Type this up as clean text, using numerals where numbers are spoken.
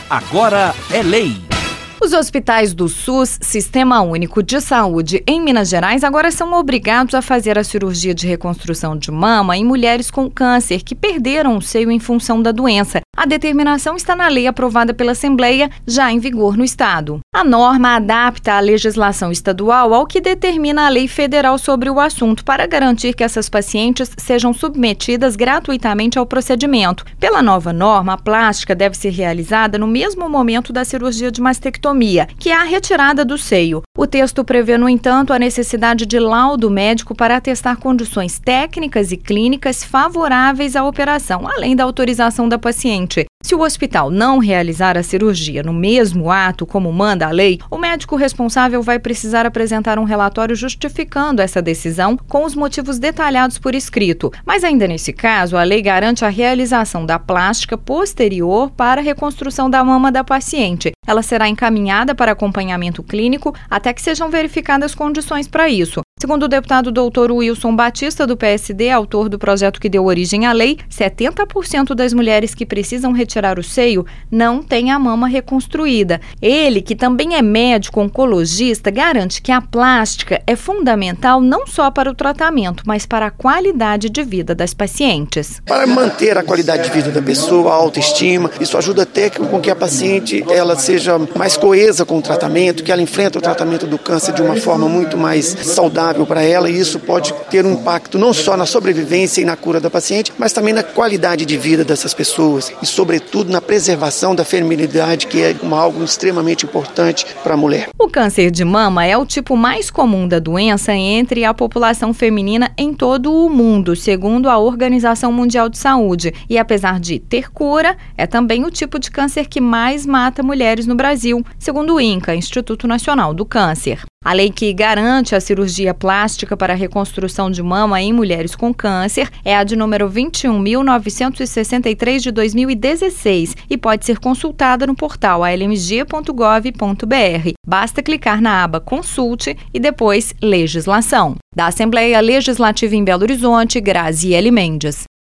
Agora é lei. Os hospitais do SUS, Sistema Único de Saúde, em Minas Gerais, agora são obrigados a fazer a cirurgia de reconstrução de mama em mulheres com câncer que perderam o seio em função da doença. A determinação está na lei aprovada pela Assembleia, já em vigor no Estado. A norma adapta a legislação estadual ao que determina a lei federal sobre o assunto, para garantir que essas pacientes sejam submetidas gratuitamente ao procedimento. Pela nova norma, a plástica deve ser realizada no mesmo momento da cirurgia de mastectomia, que é a retirada do seio. O texto prevê, no entanto, a necessidade de laudo médico para atestar condições técnicas e clínicas favoráveis à operação, além da autorização da paciente. Se o hospital não realizar a cirurgia no mesmo ato, como manda a lei, o médico responsável vai precisar apresentar um relatório justificando essa decisão com os motivos detalhados por escrito. Mas ainda nesse caso, a lei garante a realização da plástica posterior para a reconstrução da mama da paciente. Ela será encaminhada para acompanhamento clínico até que sejam verificadas condições para isso. Segundo o deputado Dr. Wilson Batista, do PSD, autor do projeto que deu origem à lei, 70% das mulheres que precisam retirar o seio não têm a mama reconstruída. Ele, que também é médico oncologista, garante que a plástica é fundamental não só para o tratamento, mas para a qualidade de vida das pacientes. Para manter a qualidade de vida da pessoa, a autoestima, isso ajuda até com que a paciente ela seja mais coesa com o tratamento, que ela enfrenta o tratamento do câncer de uma forma muito mais saudável para ela, e isso pode ter um impacto não só na sobrevivência e na cura da paciente, mas também na qualidade de vida dessas pessoas e, sobretudo, na preservação da feminilidade, que é algo extremamente importante para a mulher. O câncer de mama é o tipo mais comum da doença entre a população feminina em todo o mundo, segundo a Organização Mundial de Saúde. E apesar de ter cura, é também o tipo de câncer que mais mata mulheres no Brasil, segundo o INCA, Instituto Nacional do Câncer. A lei que garante a cirurgia plástica para a reconstrução de mama em mulheres com câncer é a de número 21.963 de 2016 e pode ser consultada no portal almg.gov.br. Basta clicar na aba Consulte e depois Legislação. Da Assembleia Legislativa em Belo Horizonte, Graziele Mendes.